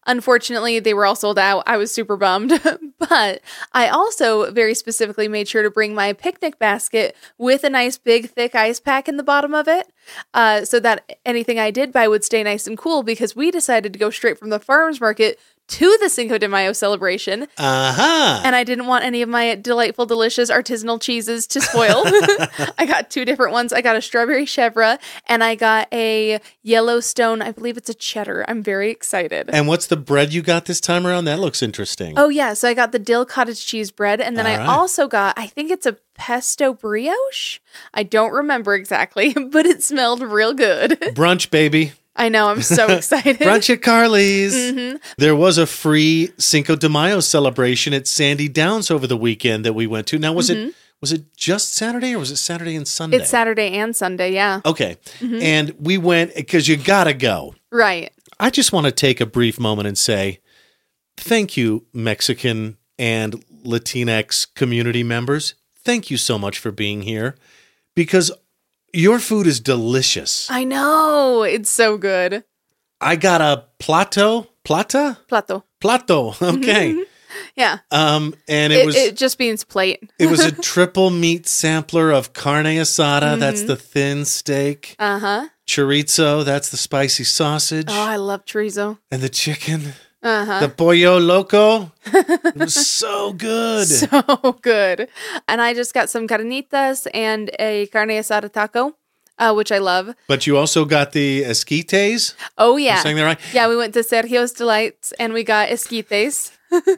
Unfortunately, they were all sold out. I was super bummed. But I also very specifically made sure to bring my picnic basket with a nice big thick ice pack in the bottom of it, uh, so that anything I did buy would stay nice and cool, because we decided to go straight from the farmer's market to the Cinco de Mayo celebration. Uh-huh. And I didn't want any of my delightful, delicious artisanal cheeses to spoil. I got two different ones. I got a strawberry chèvre and I got a Yellowstone, I believe it's a cheddar. I'm very excited. And what's the bread you got this time around? That looks interesting. Oh, yeah. So I got the dill cottage cheese bread. And then All I right. also got, I think it's a pesto brioche. I don't remember exactly, but it smelled real good. Brunch, baby. I know. I'm so excited. Brunch at Carly's. Mm-hmm. There was a free Cinco de Mayo celebration at Sandy Downs over the weekend that we went to. Now, was Mm-hmm. it was it just Saturday or was it Saturday and Sunday? It's Saturday and Sunday. Yeah. Okay. And we went because you got to go. Right. I just want to take a brief moment and say thank you, Mexican and Latinx community members. Thank you so much for being here, because your food is delicious. I know. It's so good. I got a plato, plata, Plato. plato. Okay. Yeah. Um, and it, It, was it just means plate. it was a triple meat sampler of carne asada. That's the thin steak. Uh huh. Chorizo. That's the spicy sausage. Oh, I love chorizo. And the chicken. Uh huh. The pollo loco. It was so good. So good. And I just got some carnitas and a carne asada taco, uh, which I love. But you also got the esquites. Oh, I'm yeah. saying that right? Yeah, we went to Sergio's Delights and we got esquites.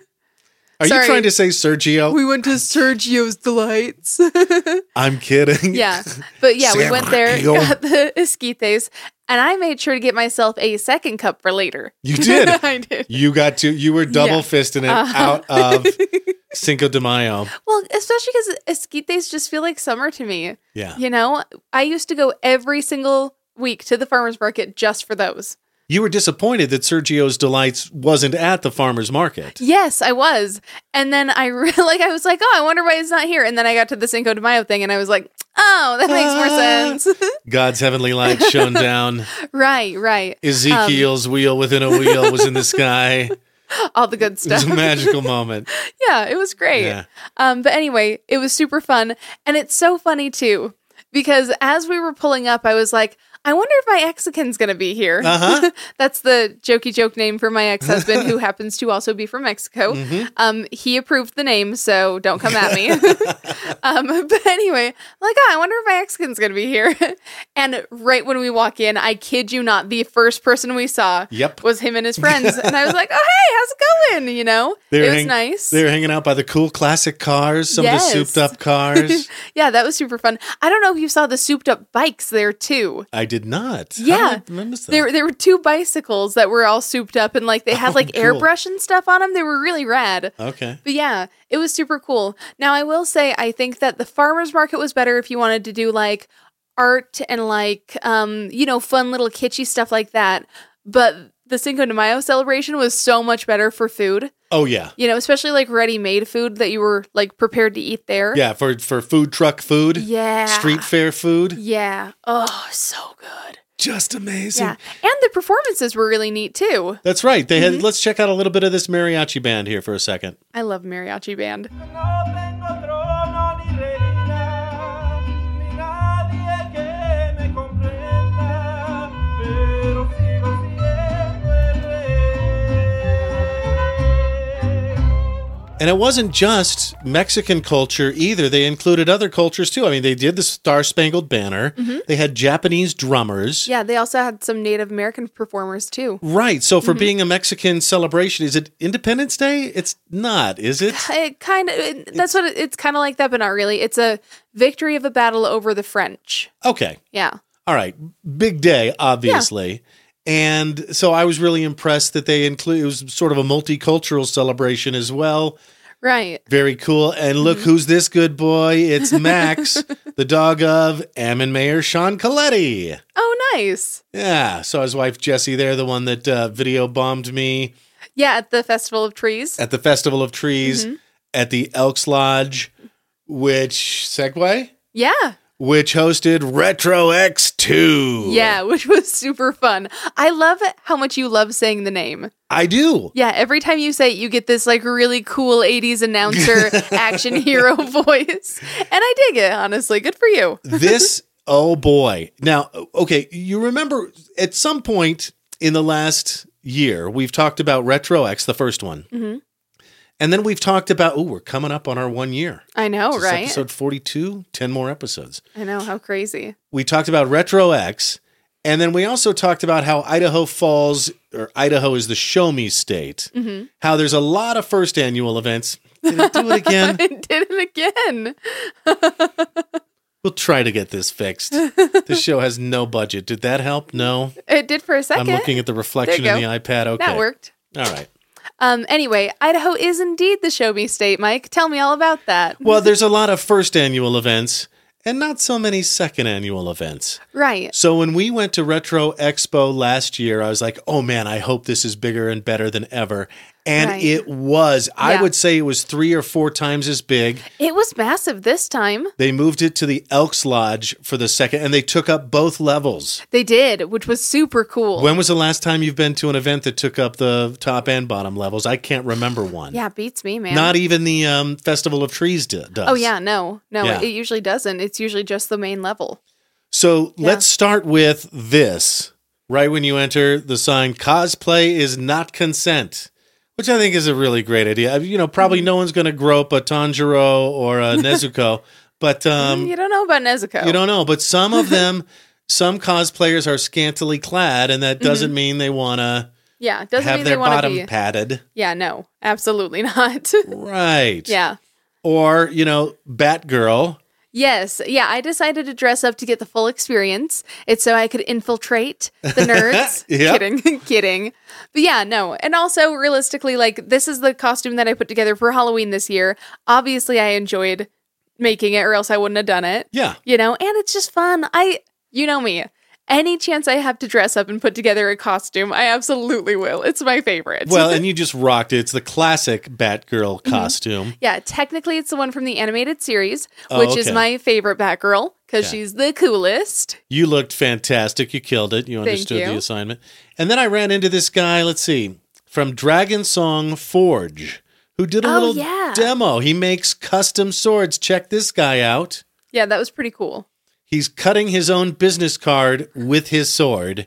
Are Sorry. you trying to say Sergio? We went to Sergio's Delights. I'm kidding. Yeah. But yeah, we went there, Sergio. got the esquites, and I made sure to get myself a second cup for later. You did. I did. You got to. You were double Yeah. fisting it Uh-huh. out of Cinco de Mayo. Well, especially because esquites just feel like summer to me. Yeah. You know, I used to go every single week to the farmer's market just for those. You were disappointed that Sergio's Delights wasn't at the farmer's market. Yes, I was. And then I re- like I was like, oh, I wonder why it's not here. And then I got to the Cinco de Mayo thing and I was like, oh, that makes more Ah. sense. God's heavenly light shone down. Right, right. Ezekiel's Um, wheel within a wheel was in the sky. All the good It stuff. was a magical moment. Yeah, it was great. Yeah. Um, but anyway, it was super fun. And it's so funny too, because as we were pulling up, I was like, I wonder if my Mexican's going to be here. Uh-huh. That's the jokey joke name for my ex-husband, who happens to also be from Mexico. Mm-hmm. Um, he approved the name, so don't come at me. um, but anyway, I'm like, oh, I wonder if my Mexican's going to be here. And right when we walk in, I kid you not, the first person we saw Yep. was him and his friends. And I was like, oh, hey, how's it going? You know, They were it was hang- nice. They were hanging out by the cool classic cars, some Yes. of the souped up cars. Yeah, that was super fun. I don't know if you saw the souped up bikes there too. I did not. Yeah. How did I miss that? There, there were two bicycles that were all souped up and like they had Oh, like cool. airbrush and stuff on them. They were really rad. Okay. But yeah, it was super cool. Now I will say I think that the farmers market was better if you wanted to do like art and like um you know fun little kitschy stuff like that. But the Cinco de Mayo celebration was so much better for food. Oh yeah. You know, especially like ready-made food that you were like prepared to eat there. Yeah, for for food truck food. Yeah. Street fair food. Yeah. Oh, so good. Just amazing. Yeah. And the performances were really neat too. That's right. They Mm-hmm. had let's check out a little bit of this mariachi band here for a second. I love mariachi band. No tengo trono ni reina, ni nadie que me comprenda, pero sigo siendo el rey. And it wasn't just Mexican culture either. They included other cultures too. I mean, they did the Star Spangled Banner. They had Japanese drummers. Mm-hmm. Yeah, they also had some Native American performers too. Right. So Mm-hmm. for being a Mexican celebration, is it Independence Day? It's not, is it? It kind of it, that's what it, it's kind of like that, but not really. It's a victory of a battle over the French. Okay. Yeah. All right. Big day, obviously. And so I was really impressed that they include, it was sort of a multicultural celebration as well. Right. Very cool. And look, Mm-hmm. who's this good boy? It's Max, the dog of Ammon Mayor Sean Coletti. Oh, nice. Yeah. So his wife, Jessie, there, the one that uh, video bombed me Yeah, at the Festival of Trees. at the Festival of Trees, Mm-hmm. at the Elks Lodge, which, segue? Yeah. which hosted Retro X two. Yeah, which was super fun. I love how much you love saying the name. I do. Yeah, every time you say it, you get this like really cool eighties announcer action hero voice. And I dig it, honestly. Good for you. This, oh boy. Now, okay, you remember at some point in the last year, we've talked about Retro X, the first one. Mm-hmm. And then we've talked about, oh, we're coming up on our one year. I know, This is right? Episode forty-two, ten more episodes. I know, how crazy. We talked about Retro X, and then we also talked about how Idaho Falls, or Idaho is the show me state, Mm-hmm. how there's a lot of first annual events. Did it do it again? I did it again. We'll try to get this fixed. This show has no budget. Did that help? No. It did for a second. I'm looking at the reflection There in you the iPad. Okay. That worked. All right. Um. Anyway, Idaho is indeed the show me state, Mike. Tell me all about that. Well, there's a lot of first annual events and not so many second annual events. Right. So when we went to Retro Expo last year, I was like, oh man, I hope this is bigger and better than ever. And Right. it was. I Yeah. would say it was three or four times as big. It was massive this time. They moved it to the Elks Lodge for the second, and they took up both levels. They did, which was super cool. When was the last time you've been to an event that took up the top and bottom levels? I can't remember one. Yeah, beats me, man. Not even the um, Festival of Trees do- does. Oh, yeah, no. No, Yeah. it usually doesn't. It's usually just the main level. So Yeah. let's start with this. Right when you enter, the sign, cosplay is not consent, which I think is a really great idea. You know, probably no one's going to grope a Tanjiro or a Nezuko, but um, you don't know about Nezuko. you don't know. But some of them, some cosplayers are scantily clad, and that doesn't mean they want to Yeah, doesn't have mean their they want to bottom be. padded. Yeah, no, absolutely not. Right. Yeah. Or, you know, Batgirl. Yes. Yeah, I decided to dress up to get the full experience. It's so I could infiltrate the nerds. Yep. Kidding. Kidding. But yeah, no. And also, realistically, like, this is the costume that I put together for Halloween this year. Obviously, I enjoyed making it, or else I wouldn't have done it. Yeah. You know, and it's just fun. I, you know me. Any chance I have to dress up and put together a costume, I absolutely will. It's my favorite. Well, and you just rocked it. It's the classic Batgirl Mm-hmm. costume. yeah, technically it's the one from the animated series, Oh, which is okay. my favorite Batgirl because Yeah. she's the coolest. You looked fantastic. You killed it. You Thank understood the you. assignment. And then I ran into this guy, let's see, from Dragon Song Forge, who did a Oh, little yeah. demo. He makes custom swords. Check this guy out. Yeah, that was pretty cool. He's cutting his own business card with his sword.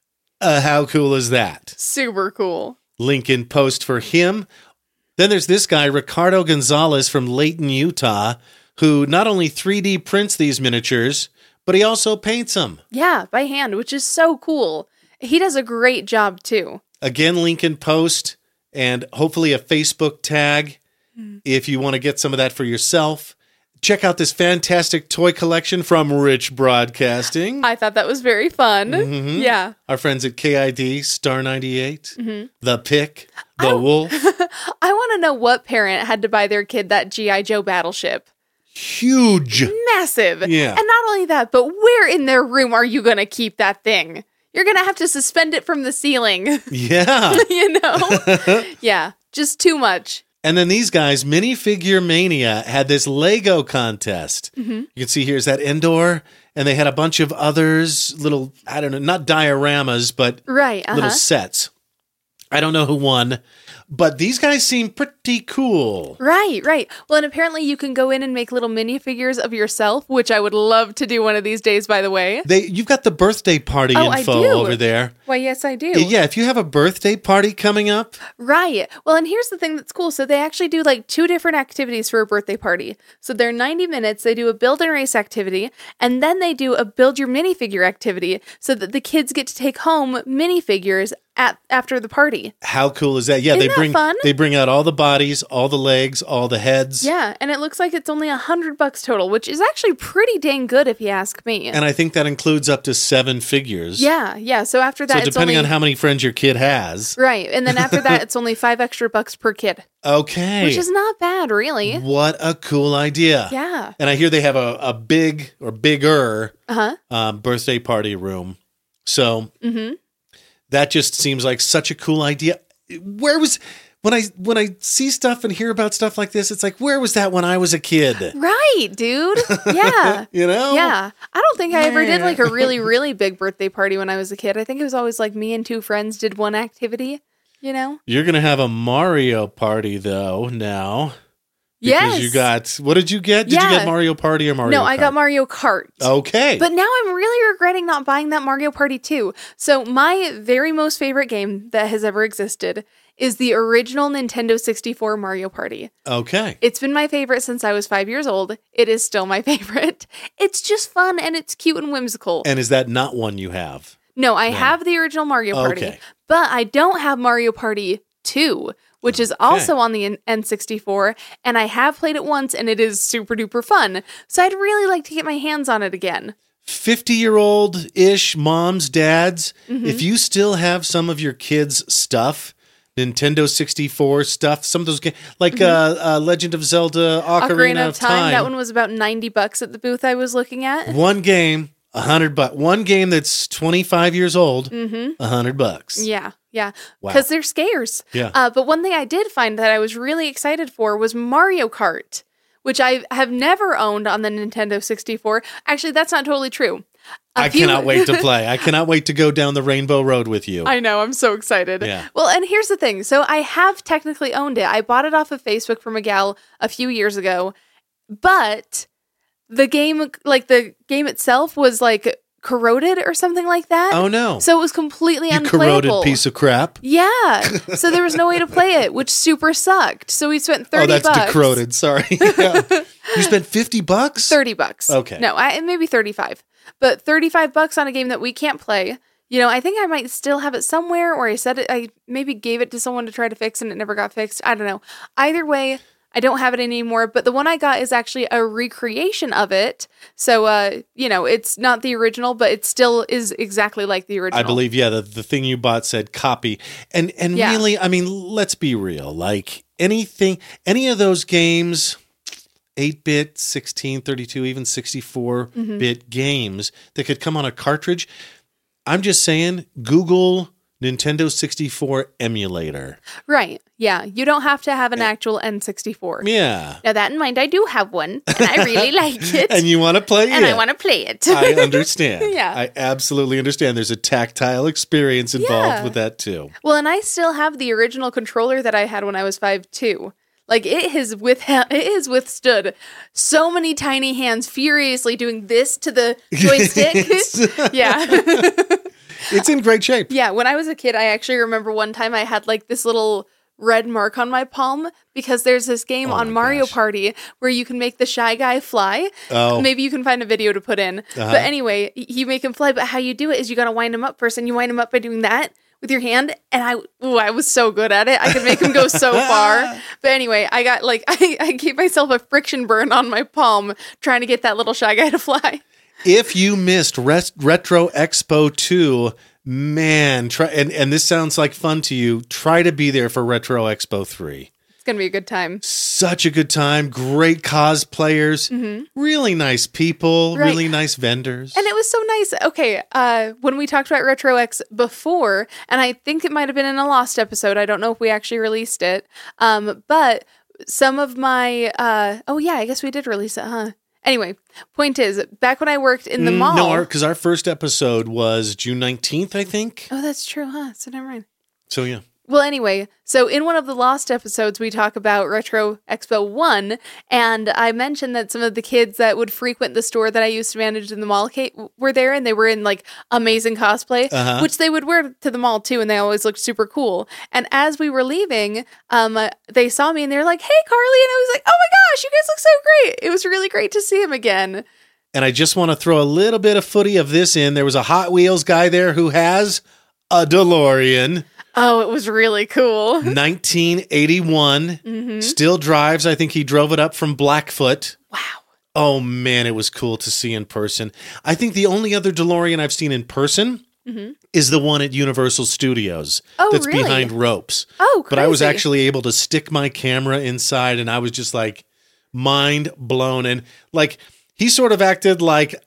Uh, how cool is that? Super cool. Link in post for him. Then there's this guy, Ricardo Gonzalez from Layton, Utah, who not only three D prints these miniatures, but he also paints them. Yeah, by hand, which is so cool. He does a great job too. Again, link in post and hopefully a Facebook tag Hmm. if you want to get some of that for yourself. Check out this fantastic toy collection from Rich Broadcasting. I thought that was very fun. Mm-hmm. Yeah. Our friends at K I D, Star ninety-eight, Mm-hmm. The Pick, The Wolf. I want to know what parent had to buy their kid that G I. Joe battleship. Huge. Massive. Yeah. And not only that, but where in their room are you going to keep that thing? You're going to have to suspend it from the ceiling, Yeah. you know? Yeah, just too much. And then these guys, Minifigure Mania, had this Lego contest. Mm-hmm. You can see here's that indoor, and they had a bunch of others, little, I don't know, not dioramas, but Right. Uh-huh. little sets. I don't know who won, but these guys seem pretty cool. Right, right. Well, and apparently you can go in and make little minifigures of yourself, which I would love to do one of these days, by the way. They, you've got the birthday party Oh, I info do. over there. Why, yes, I do. Yeah, if you have a birthday party coming up, Right. Well, and here's the thing that's cool. So they actually do like two different activities for a birthday party. So they're ninety minutes. They do a build and race activity, and then they do a build your minifigure activity so that the kids get to take home minifigures at after the party. how cool is that? Yeah, Isn't they that bring fun? they bring out all the bodies, all the legs, all the heads. Yeah, and it looks like it's only a hundred bucks total, which is actually pretty dang good if you ask me. And I think that includes up to seven figures. yeah, yeah. So after that, So it's depending only on how many friends your kid has. right, and then after that, it's only five extra bucks per kid, Okay. which is not bad, really. What a cool idea. Yeah. And I hear they have a, a big or bigger Uh huh. um, birthday party room. So Mm-hmm. that just seems like such a cool idea. Where was when I when I see stuff and hear about stuff like this, it's like, where was that when I was a kid? Right, dude. Yeah. You know? Yeah. I don't think I ever did like a really, really big birthday party when I was a kid. I think it was always like me and two friends did one activity, you know? You're going to have a Mario party, though, now. Because Yes. you got, what did you get? Did you Yeah. get Mario Party or Mario No, Kart? I got Mario Kart. Okay. But now I'm really regretting not buying that Mario Party two. So my very most favorite game that has ever existed is the original Nintendo sixty-four Mario Party. okay. It's been my favorite since I was five years old. It is still my favorite. It's just fun and it's cute and whimsical. And is that not one you have? No, I have the original Mario Party, Okay. but I don't have Mario Party two, which is also on the N sixty-four, and I have played it once, and it is super duper fun. So I'd really like to get my hands on it again. fifty-year-old-ish moms, dads, Mm-hmm. if you still have some of your kids' stuff, Nintendo sixty-four stuff, some of those games, like uh, uh, Legend of Zelda, Ocarina, Mm-hmm. Ocarina of Time, Time. that one was about ninety bucks at the booth I was looking at. One game, a hundred bucks. One game that's twenty-five years old, a hundred bucks. Mm-hmm. Yeah, yeah. Wow. Because they're scarce. Yeah. Uh, but one thing I did find that I was really excited for was Mario Kart, which I have never owned on the Nintendo sixty-four. Actually, that's not totally true. A I few- cannot wait to play. I cannot wait to go down the Rainbow Road with you. I know, I'm so excited. Yeah. Well, and here's the thing. So I have technically owned it. I bought it off of Facebook from a gal a few years ago, but the game, like the game itself was like corroded or something like that. oh no! So it was completely you unplayable. corroded piece of crap. Yeah. So there was no way to play it, which super sucked. So we spent thirty Oh, that's bucks. decorroded. Sorry. Yeah. You spent fifty bucks. thirty bucks. Okay. No, I, maybe thirty-five. But thirty-five bucks on a game that we can't play. You know, I think I might still have it somewhere, or I said it, I maybe gave it to someone to try to fix and it never got fixed. I don't know. Either way, I don't have it anymore, but the one I got is actually a recreation of it. So, uh, you know, it's not the original, but it still is exactly like the original. I believe, yeah, the, the thing you bought said copy. And and Yeah. really, I mean, let's be real. Like anything, any of those games, eight-bit, sixteen, thirty-two, even sixty-four-bit Mm-hmm. games that could come on a cartridge, I'm just saying, Google Nintendo sixty-four emulator. Right. Yeah. You don't have to have an actual N sixty-four. Yeah. Now, that in mind, I do have one, and I really like it. And you want to play and it. I want to play it. I understand. Yeah. I absolutely understand. There's a tactile experience involved Yeah. with that too. Well, and I still have the original controller that I had when I was five too. Like it has with it has withstood so many tiny hands furiously doing this to the joystick. yeah. It's in great shape. Yeah, when I was a kid, I actually remember one time I had like this little red mark on my palm because there's this game Oh on my Mario gosh. Party where you can make the Shy Guy fly. Oh. Maybe you can find a video to put in. Uh-huh. But anyway, y- you make him fly, but how you do it is you got to wind him up first, and you wind him up by doing that with your hand. And I, ooh, I was so good at it. I could make him go so far. But anyway, I got like, I, I gave myself a friction burn on my palm trying to get that little Shy Guy to fly. If you missed Res- Retro Expo two, man, try and, and this sounds like fun to you, try to be there for Retro Expo three. It's going to be a good time. Such a good time. Great cosplayers. Really nice people. Mm-hmm. Right. Really nice vendors. And it was so nice. Okay, uh, when we talked about RetroX before, and I think it might have been in a lost episode. I don't know if we actually released it. Um, but some of my, uh, oh yeah, I guess we did release it, huh? Anyway, point is, back when I worked in the mall. No, because our, our first episode was June nineteenth, I think. Oh, that's true, huh? So never mind. So, yeah. Well, anyway, so in one of the lost episodes, we talk about Retro Expo one, and I mentioned that some of the kids that would frequent the store that I used to manage in the mall Kate, were there, and they were in, like, amazing cosplay, Uh-huh. which they would wear to the mall, too, and they always looked super cool. And as we were leaving, um, uh, they saw me, and they were like, hey, Carly, and I was like, oh my gosh, you guys look so great. It was really great to see him again. And I just want to throw a little bit of footy of this in. There was a Hot Wheels guy there who has a DeLorean. Oh, it was really cool. nineteen eighty-one. Mm-hmm. Still drives. I think he drove it up from Blackfoot. Wow. Oh, man, it was cool to see in person. I think the only other DeLorean I've seen in person is the one at Universal Studios Oh, that's really? behind ropes. Oh, But I was crazy. actually able to stick my camera inside, and I was just like mind blown. And like he sort of acted like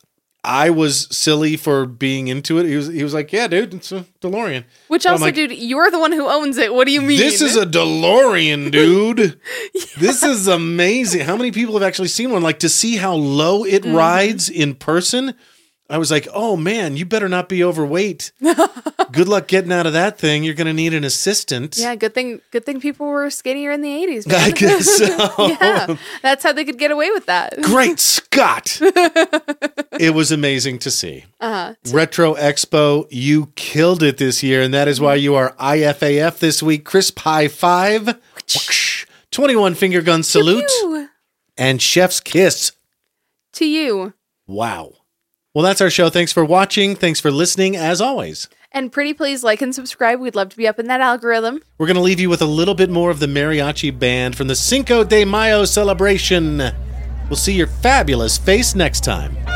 I was silly for being into it. He was he was like, yeah, dude, it's a DeLorean. Which But I'm also, like, dude, you're the one who owns it. What do you mean? this is a DeLorean, dude. This is amazing. How many people have actually seen one? Like, to see how low it Mm-hmm. rides in person, I was like, oh man, you better not be overweight. Good luck getting out of that thing. You're going to need an assistant. Yeah, good thing. Good thing people were skinnier in the eighties. I Man. guess so. Yeah, that's how they could get away with that. Great Scott. It was amazing to see. Uh-huh. Retro Expo, you killed it this year, and that is why you are I F A F this week. Crisp high five, twenty-one finger gun salute, Pew, and chef's kiss. to you. Wow. Well, that's our show. Thanks for watching. Thanks for listening, as always. And pretty please like and subscribe. We'd love to be up in that algorithm. We're going to leave you with a little bit more of the mariachi band from the Cinco de Mayo celebration. We'll see your fabulous face next time.